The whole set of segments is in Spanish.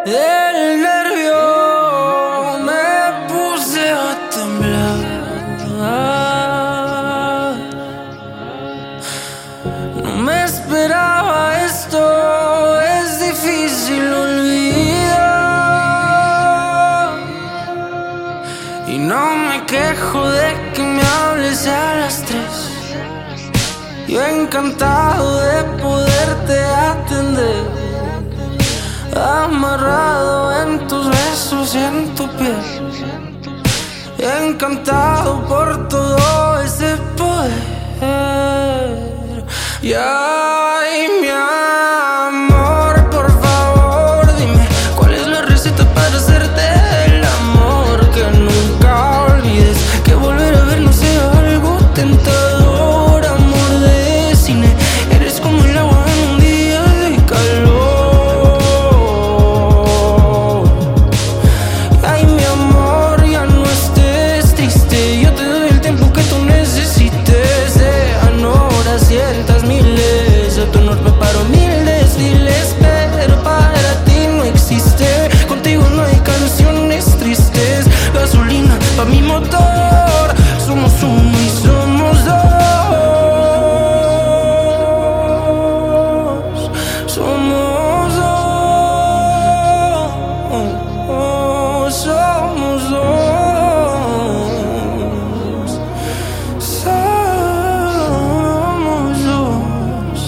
Del nervio me puse a temblar. No me esperaba esto, es difícil olvidar. Y no me quejo de que me hables a las 3. Yo encantado de poderte atender, amarrado en tus besos y en tu piel, encantado por todo ese poder. Y ay, mi amor, por favor, dime cuál es la receta para hacerte el amor que nunca olvides, que volver a vernos sea algo tentador. Amor de cine, eres como el agua en un día de calor. Ay, mi amor, ya no estés triste, yo te doy el tiempo que tú necesites. Sean horas, cientos, miles, a tu honor preparo 1000 desfiles, pero para ti no existe. Contigo no hay canciones tristes, gasolina pa' mi motor. Somos uno y somos dos. Somos dos. Somos dos. Somos dos.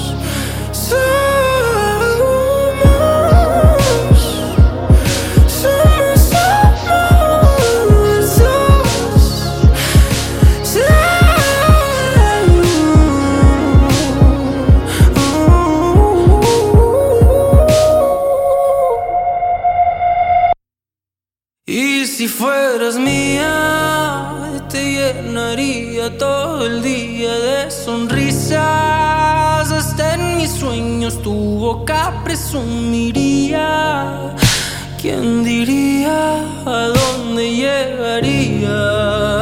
Y si fueras mía, te llenaría todo el día de sonrisas. Hasta en mis sueños tu boca presumiría. ¿Quién diría a dónde llegaría?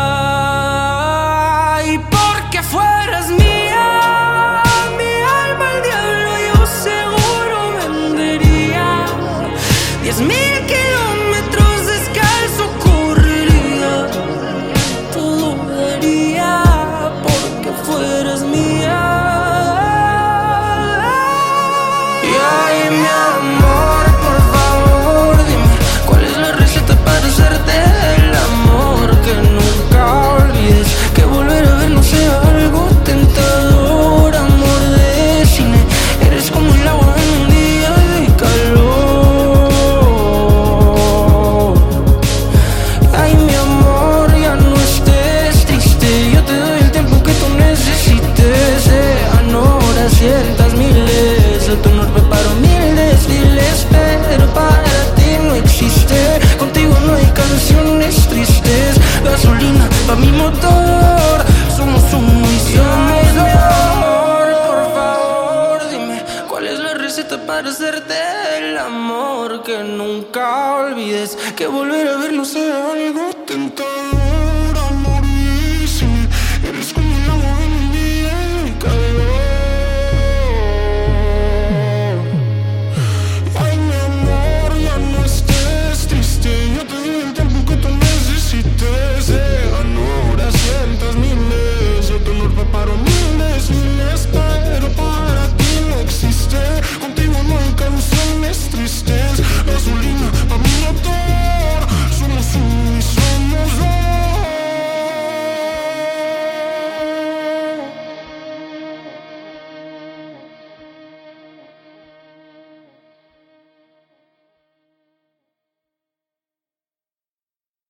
Y porque fueras mía, mi alma al diablo yo seguro vendería. 10,000 kilómetros descalzo correría, todo daría porque fueras mía. Y ay, mi amor, por favor, dime cuál es la receta para hacerte el amor que nunca olvides, que volver a vernos sea algo tentador. Amor de cine, eres como el agua en un día de calor. Ay, mi amor, ya no estés triste, yo te doy el tiempo que tú necesites. Sean horas, cientos, miles, a tu honor preparo 1000 desfiles, pero para ti no existe. Contigo no hay canciones tristes, gasolina pa' mi motor. Somos uno y somos dos. Mi amor, por favor, dime cuál es la receta para hacerte el amor que nunca olvides, que volver a vernos sea algo tentador.